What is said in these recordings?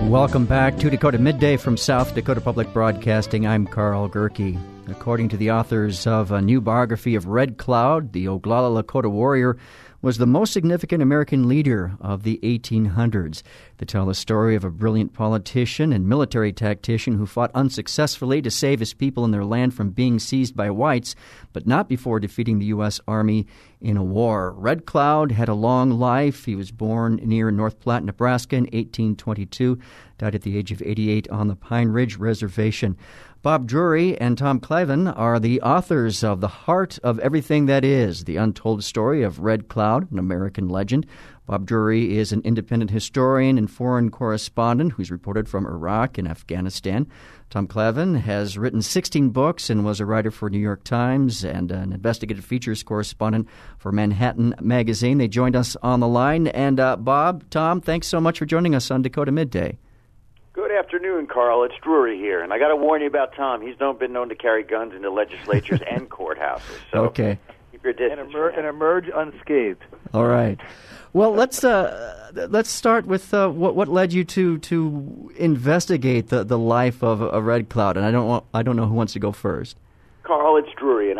Welcome back to Dakota Midday from South Dakota Public Broadcasting. I'm Carl Gerke. According to the authors of a new biography of Red Cloud, the Oglala Lakota warrior was the most significant American leader of the 1800s. They tell the story of a brilliant politician and military tactician who fought unsuccessfully to save his people and their land from being seized by whites, but not before defeating the U.S. Army in a war. Red Cloud had a long life. He was born near North Platte, Nebraska in 1822, died at the age of 88 on the Pine Ridge Reservation. Bob Drury and Tom Clavin are the authors of The Heart of Everything That Is, the untold story of Red Cloud, an American legend. Bob Drury is an independent historian and foreign correspondent who's reported from Iraq and Afghanistan. Tom Clavin has written 16 books and was a writer for New York Times and an investigative features correspondent for Manhattan Magazine. They joined us on the line. And Bob, Tom, thanks so much for joining us on Dakota Midday. Good afternoon, Carl. It's Drury here. And I got to warn you about Tom. He's been known to carry guns into legislatures and courthouses. So okay. Keep your distance. And emerge unscathed. All right. Well, let's start with what led you to investigate the life of a Red Cloud. And I don't know who wants to go first. Carl, it's Drury, and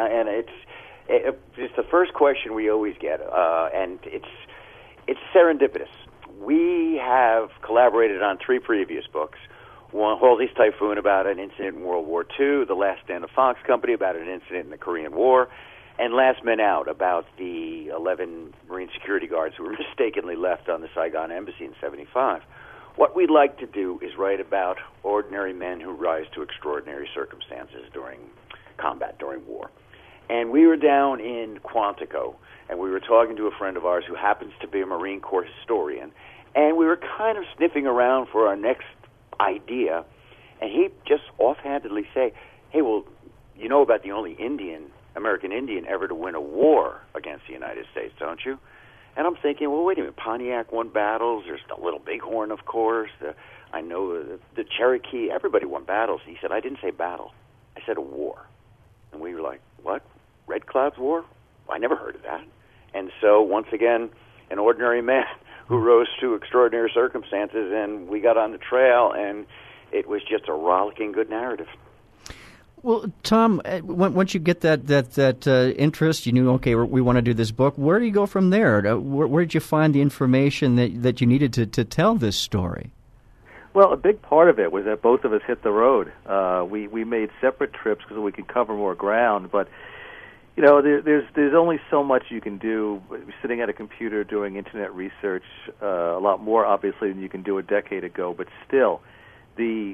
it's the first question we always get, and it's serendipitous. We have collaborated on 3 previous books. One, Halsey's Typhoon, about an incident in World War II, The Last Stand of Fox Company, about an incident in the Korean War, and Last Men Out, about the 11 Marine security guards who were mistakenly left on the Saigon embassy in 1975. What we'd like to do is write about ordinary men who rise to extraordinary circumstances during combat, during war. And we were down in Quantico, and we were talking to a friend of ours who happens to be a Marine Corps historian, and we were kind of sniffing around for our next idea, and he just offhandedly say, hey, well, you know about the only American Indian ever to win a war against the United States, don't you? And I'm thinking, well, wait a minute, Pontiac won battles, there's the Little Bighorn, of course, I know the Cherokee, everybody won battles. He said, I didn't say battle, I said a war. And we were like, what? Red Cloud's War? I never heard of that. And so, once again, an ordinary man who rose to extraordinary circumstances, and we got on the trail, and it was just a rollicking good narrative. Well, Tom, once you get that interest, you knew, okay, we want to do this book. Where do you go from there? Where did you find the information that you needed to tell this story? Well, a big part of it was that both of us hit the road. We made separate trips because we could cover more ground, but you know, there's only so much you can do sitting at a computer doing internet research. A lot more, obviously, than you can do a decade ago. But still, the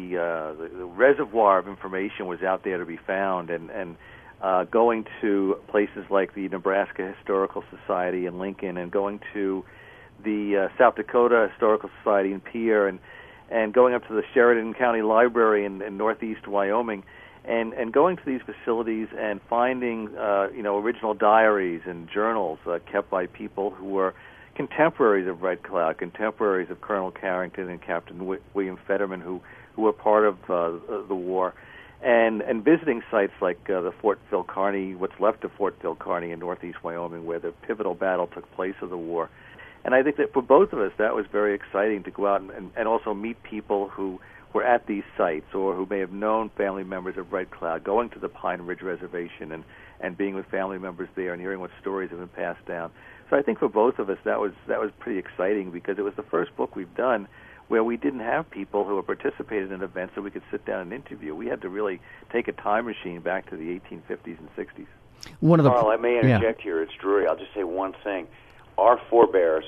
reservoir of information was out there to be found. And going to places like the Nebraska Historical Society in Lincoln, and going to the South Dakota Historical Society in Pierre, and going up to the Sheridan County Library in northeast Wyoming. And going to these facilities and finding, original diaries and journals kept by people who were contemporaries of Red Cloud, contemporaries of Colonel Carrington and Captain William Fetterman, who were part of the war, and visiting sites like the Fort Phil Kearny, what's left of Fort Phil Kearny in northeast Wyoming, where the pivotal battle took place of the war. And I think that for both of us, that was very exciting to go out and also meet people who were at these sites or who may have known family members of Red Cloud, going to the Pine Ridge Reservation and being with family members there and hearing what stories have been passed down. So I think for both of us that was pretty exciting, because it was the first book we've done where we didn't have people who had participated in events that we could sit down and interview. We had to really take a time machine back to the 1850s and 60s. Carl, I may interject here. It's Drury. I'll just say one thing. Your forebears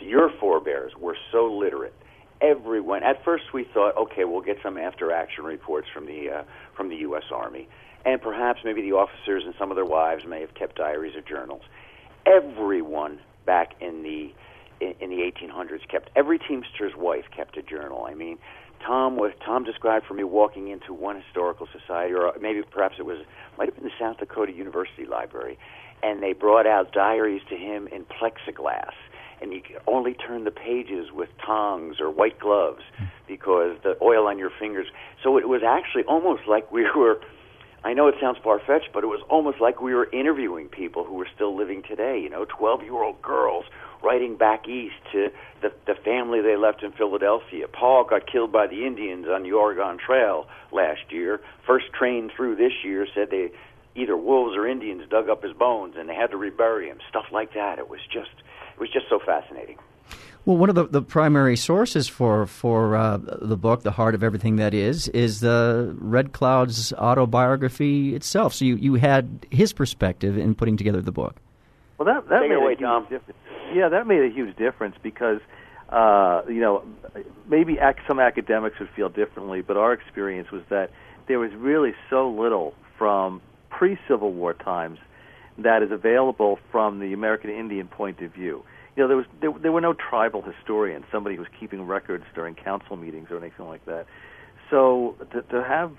were so literate. Everyone. At first, we thought, okay, we'll get some after-action reports from the U.S. Army, and perhaps maybe the officers and some of their wives may have kept diaries or journals. Everyone back in the 1800s every Teamster's wife kept a journal. I mean, Tom described for me walking into one historical society, or maybe perhaps might have been the South Dakota University Library, and they brought out diaries to him in plexiglass. And you could only turn the pages with tongs or white gloves because the oil on your fingers. So it was actually almost like we were, I know it sounds far-fetched, but it was almost like we were interviewing people who were still living today, 12-year-old girls writing back east to the family they left in Philadelphia. Paul got killed by the Indians on the Oregon Trail last year. First train through this year said they either wolves or Indians dug up his bones and they had to rebury him. Stuff like that. It was just so fascinating. Well, one of the primary sources for the book, The Heart of Everything That Is the Red Cloud's autobiography itself. So you had his perspective in putting together the book. Well, that Take made it away, a huge Tom. difference. Yeah, that made a huge difference because, maybe some academics would feel differently, but our experience was that there was really so little from pre-Civil War times that is available from the American Indian point of view. There were no tribal historians, somebody who was keeping records during council meetings or anything like that. So to have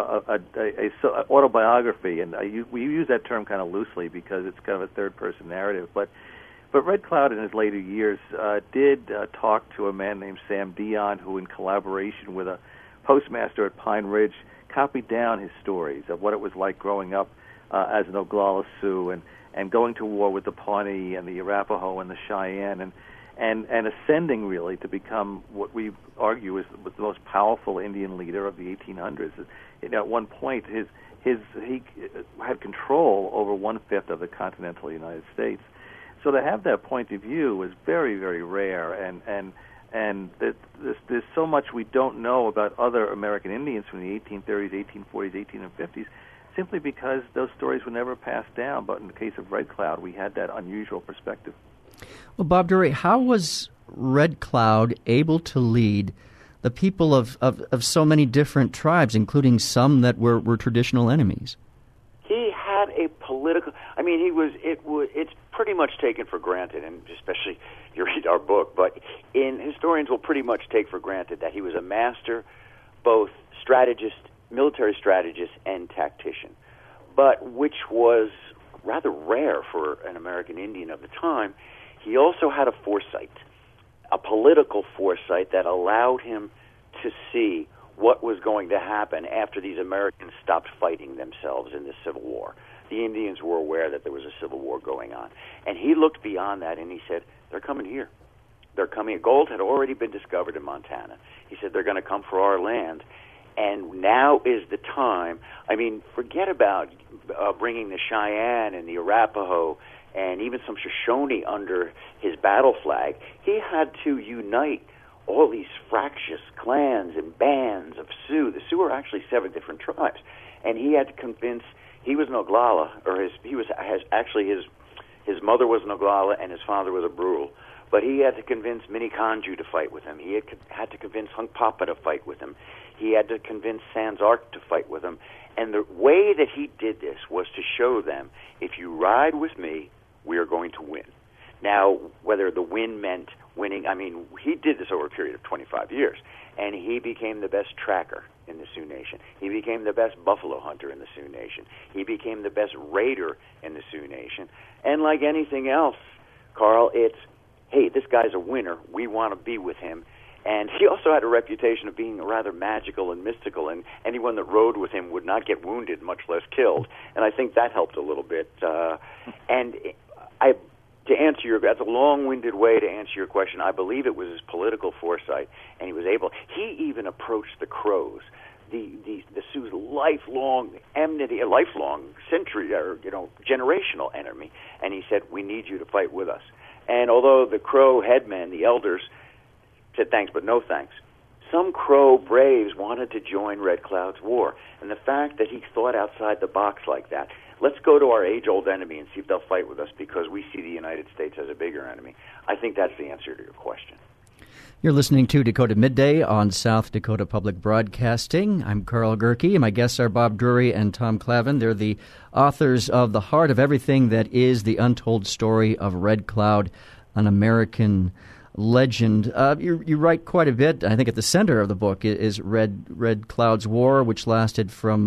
a autobiography, and we use that term kind of loosely because it's kind of a third-person narrative, but Red Cloud in his later years did talk to a man named Sam Dion, who in collaboration with a postmaster at Pine Ridge copied down his stories of what it was like growing up as an Oglala Sioux and going to war with the Pawnee and the Arapaho and the Cheyenne and ascending really to become what we argue is the most powerful Indian leader of the 1800s. At one point, he had control over 1/5 of the continental United States. So to have that point of view was very, very rare, and there's so much we don't know about other American Indians from the 1830s, 1840s, 1850s, simply because those stories were never passed down. But in the case of Red Cloud, we had that unusual perspective. Well, Bob Dury, how was Red Cloud able to lead the people of so many different tribes, including some that were traditional enemies? He had a political. I mean, it's pretty much taken for granted, and especially you read our book. But historians will pretty much take for granted that he was a master, both strategist, military strategist, and tactician. But which was rather rare for an American Indian of the time. He also had a foresight, a political foresight that allowed him to see what was going to happen after these Americans stopped fighting themselves in the Civil War. The Indians were aware that there was a civil war going on. And he looked beyond that and he said, they're coming here. They're coming. Gold had already been discovered in Montana. He said, they're going to come for our land. And now is the time. I mean, forget about bringing the Cheyenne and the Arapaho and even some Shoshone under his battle flag. He had to unite all these fractious clans and bands of Sioux. The Sioux are actually 7 different tribes. And he had to convince, he was an Oglala, or his mother was an Oglala and his father was a Brule. But he had to convince Minneconjou to fight with him. He had to convince Hunkpapa to fight with him. He had to convince Sans Arc to fight with him. And the way that he did this was to show them, if you ride with me, we are going to win. Now, whether the win meant winning, I mean, he did this over a period of 25 years, and he became the best tracker in the Sioux Nation. He became the best buffalo hunter in the Sioux Nation. He became the best raider in the Sioux Nation. And like anything else, Carl, it's, hey, this guy's a winner. We want to be with him. And he also had a reputation of being rather magical and mystical, and anyone that rode with him would not get wounded, much less killed. And I think that helped a little bit. That's a long-winded way to answer your question. I believe it was his political foresight, and he was able. He even approached the Crows, the Sioux's lifelong enmity, a lifelong century or generational enemy, and he said, "We need you to fight with us." And although the Crow headmen, the elders, said thanks but no thanks, some Crow braves wanted to join Red Cloud's war. And the fact that he thought outside the box like that, let's go to our age-old enemy and see if they'll fight with us because we see the United States as a bigger enemy. I think that's the answer to your question. You're listening to Dakota Midday on South Dakota Public Broadcasting. I'm Carl Gerke, and my guests are Bob Dury and Tom Clavin. They're the authors of The Heart of Everything That Is, the Untold Story of Red Cloud, an American legend. You write quite a bit. I think at the center of the book is Red Cloud's War, which lasted from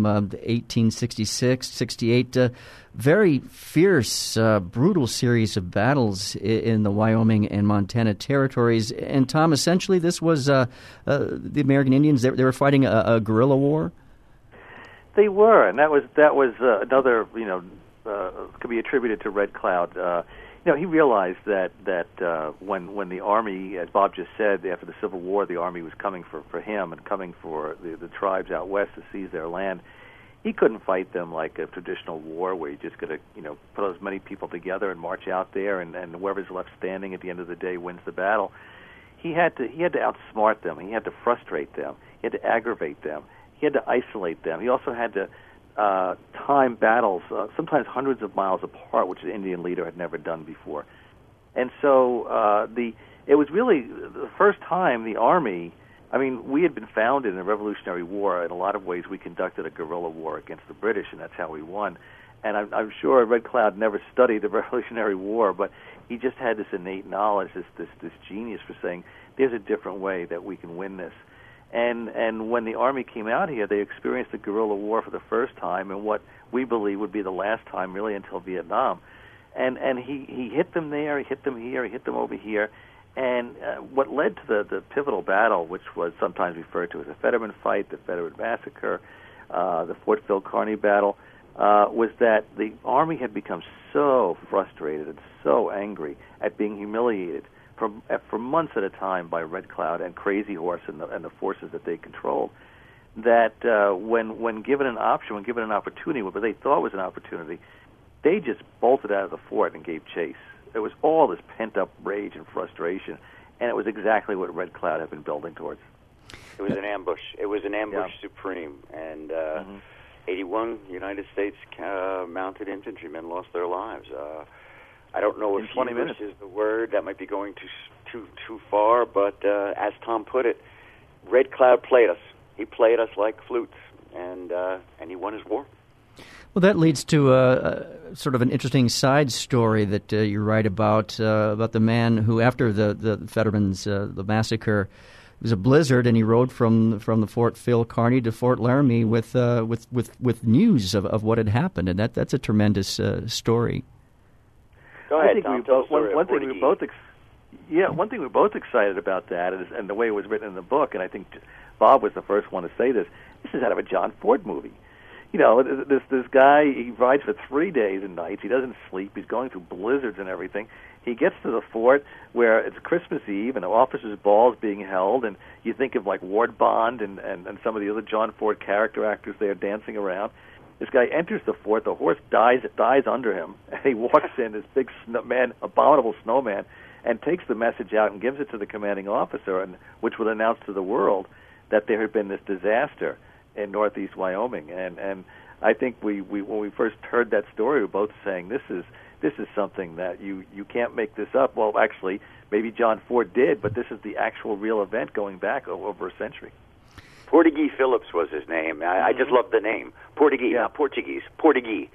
1866-68. Very fierce, brutal series of battles in the Wyoming and Montana territories. And Tom, essentially, this was the American Indians. They were fighting a guerrilla war. They were, and that was another could be attributed to Red Cloud. he realized that when the Army, as Bob just said, after the Civil War, the Army was coming for him and coming for the tribes out west to seize their land. He couldn't fight them like a traditional war where you just got to, put as many people together and march out there, and whoever's left standing at the end of the day wins the battle. He had to outsmart them. He had to frustrate them. He had to aggravate them. He had to isolate them. He also had to time battles, sometimes hundreds of miles apart, which the Indian leader had never done before. And so it was really the first time the Army. I mean, we had been founded in the Revolutionary War. In a lot of ways, we conducted a guerrilla war against the British, and that's how we won. And I'm sure Red Cloud never studied the Revolutionary War, but he just had this innate knowledge, this genius for saying, there's a different way that we can win this. And when the Army came out here, they experienced the guerrilla war for the first time, and what we believe would be the last time, really, until Vietnam. And he hit them there, he hit them here, he hit them over here. And what led to the pivotal battle, which was sometimes referred to as the Fetterman Fight, the Fetterman Massacre, the Fort Phil Kearny battle, was that the Army had become so frustrated and so angry at being humiliated for months at a time by Red Cloud and Crazy Horse and the forces that they controlled, that when given an option, when given an opportunity, what they thought was an opportunity, they just bolted out of the fort and gave chase. There was all this pent-up rage and frustration, and it was exactly what Red Cloud had been building towards. It was an ambush. It was an ambush supreme, and 81 United States mounted infantrymen lost their lives. I don't know if hubris is the word. That might be going too far, but as Tom put it, Red Cloud played us. He played us like flutes, and he won his war. Well, that leads to sort of an interesting side story that you write about the man who, after the Fetterman's the massacre, it was a blizzard, and he rode from the Fort Phil Kearny to Fort Laramie with news of what had happened, and that's a tremendous story. Go ahead, Tom. One thing we were both excited about that, and the way it was written in the book, and I think Bob was the first one to say this. This is out of a John Ford movie. This guy, he rides for 3 days and nights. He doesn't sleep. He's going through blizzards and everything. He gets to the fort where it's Christmas Eve and an officers' ball is being held, and you think of like Ward Bond and some of the other John Ford character actors there dancing around. This guy enters the fort. The horse dies under him, and he walks in, this big abominable snowman, and takes the message out and gives it to the commanding officer, and which would announce to the world that there had been this disaster in northeast Wyoming. And I think we when we first heard that story, we were both saying this is something that you can't make this up. Well, actually, maybe John Ford did, but this is the actual real event going back over a century. Portuguese Phillips was his name. I just love the name. Portuguese, not Portuguese. Portuguese.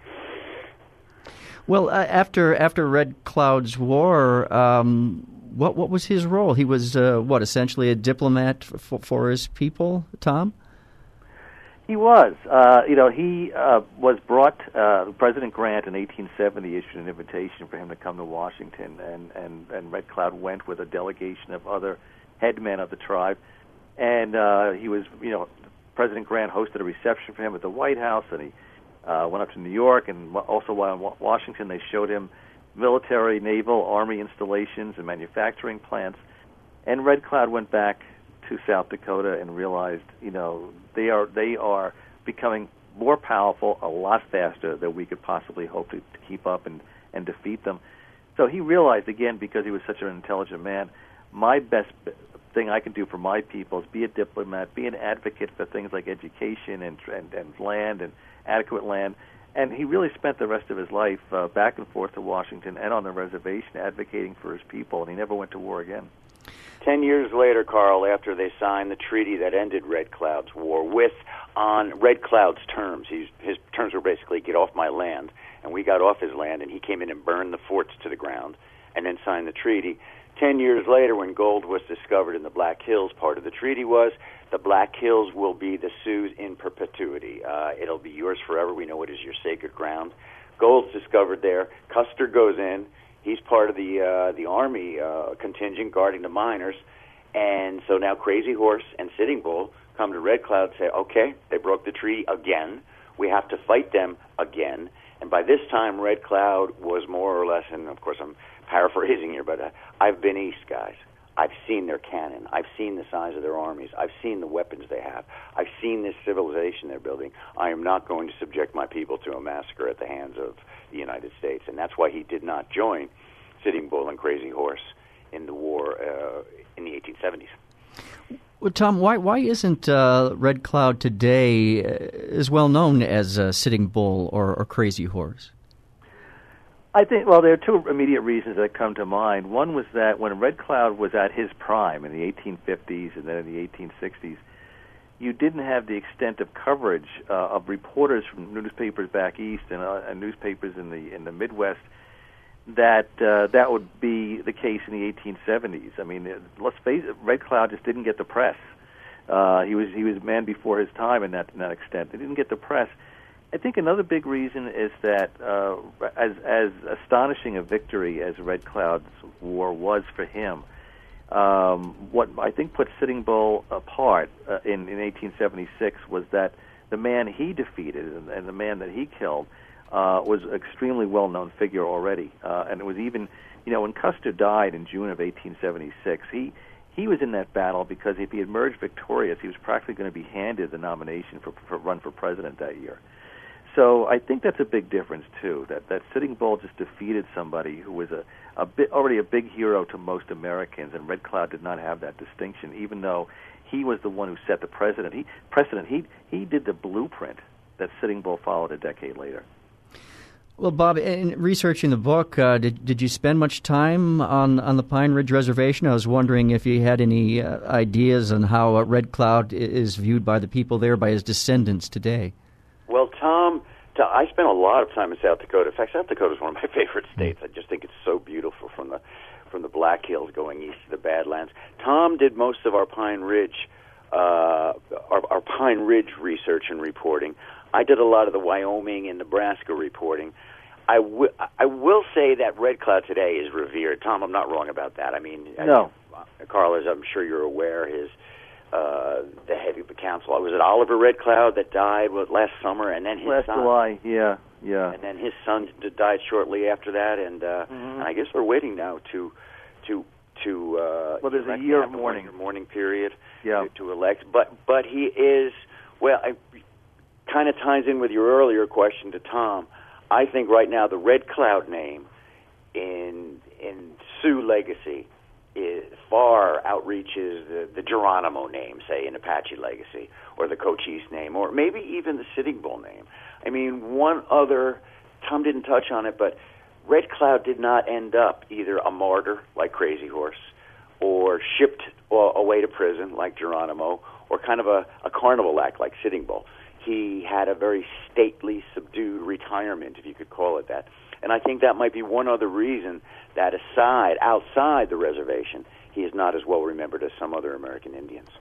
Well, after Red Cloud's war, what was his role? He was essentially a diplomat for his people, Tom? He was. He was brought. President Grant in 1870 issued an invitation for him to come to Washington, and Red Cloud went with a delegation of other headmen of the tribe. And he was, President Grant hosted a reception for him at the White House, and he went up to New York, and also while in Washington they showed him military, naval, army installations and manufacturing plants. And Red Cloud went back to South Dakota and realized, they are becoming more powerful a lot faster than we could possibly hope to keep up and defeat them. So he realized, again, because he was such an intelligent man, my best thing I can do for my people is be a diplomat, be an advocate for things like education and land and adequate land. And he really spent the rest of his life back and forth to Washington and on the reservation advocating for his people, and he never went to war again. 10 years later, Carl, after they signed the treaty that ended Red Cloud's war on Red Cloud's terms, his terms were basically get off my land, and we got off his land, and he came in and burned the forts to the ground and then signed the treaty. 10 years later, when gold was discovered in the Black Hills, part of the treaty was the Black Hills will be the Sioux in perpetuity. It'll be yours forever. We know it is your sacred ground. Gold's discovered there. Custer goes in. He's part of the Army contingent guarding the miners. And so now Crazy Horse and Sitting Bull come to Red Cloud and say, okay, they broke the treaty again. We have to fight them again. And by this time, Red Cloud was more or less, and of course I'm paraphrasing here, but I've been east, guys. I've seen their cannon. I've seen the size of their armies. I've seen the weapons they have. I've seen this civilization they're building. I am not going to subject my people to a massacre at the hands of the United States. And that's why he did not join Sitting Bull and Crazy Horse in the war in the 1870s. Well, Tom, why isn't Red Cloud today as well known as Sitting Bull or Crazy Horse? I think, well, there are two immediate reasons that come to mind. One was that when Red Cloud was at his prime in the 1850s and then in the 1860s, you didn't have the extent of coverage of reporters from newspapers back east and newspapers in the Midwest that would be the case in the 1870s. I mean, let's face it, Red Cloud just didn't get the press. He was a man before his time in that extent. He didn't get the press. I think another big reason is that as astonishing a victory as Red Cloud's war was for him, what I think put Sitting Bull apart in 1876 was that the man he defeated and the man that he killed was an extremely well-known figure already. And it was even, when Custer died in June of 1876, he was in that battle because if he emerged victorious, he was practically going to be handed the nomination for run for president that year. So I think that's a big difference too. That Sitting Bull just defeated somebody who was already a big hero to most Americans, and Red Cloud did not have that distinction, even though he was the one who set the precedent. He did the blueprint that Sitting Bull followed a decade later. Well, Bob, in researching the book, did you spend much time on the Pine Ridge Reservation? I was wondering if you had any ideas on how Red Cloud is viewed by the people there, by his descendants today. Well, Tom, I spent a lot of time in South Dakota. In fact, South Dakota is one of my favorite states. I just think it's so beautiful from the Black Hills going east to the Badlands. Tom did most of our Pine Ridge, our Pine Ridge research and reporting. I did a lot of the Wyoming and Nebraska reporting. I will say that Red Cloud today is revered. Tom, I'm not wrong about that. I mean, no. Carl, as I'm sure you're aware, the head of the council. Was it Oliver Red Cloud that died last summer, and then his last son? July, yeah. And then his son died shortly after that, and I guess we're waiting now to well, there's a year of mourning period to elect. But he is, well, it kind of ties in with your earlier question to Tom. I think right now the Red Cloud name in Sioux legacy is far outreaches the Geronimo name, say, in Apache legacy, or the Cochise name, or maybe even the Sitting Bull name. I mean, one other, Tom didn't touch on it, but Red Cloud did not end up either a martyr like Crazy Horse, or shipped away to prison like Geronimo, or kind of a carnival act like Sitting Bull. He had a very stately, subdued retirement, if you could call it that. And I think that might be one other reason that outside the reservation, he is not as well remembered as some other American Indians.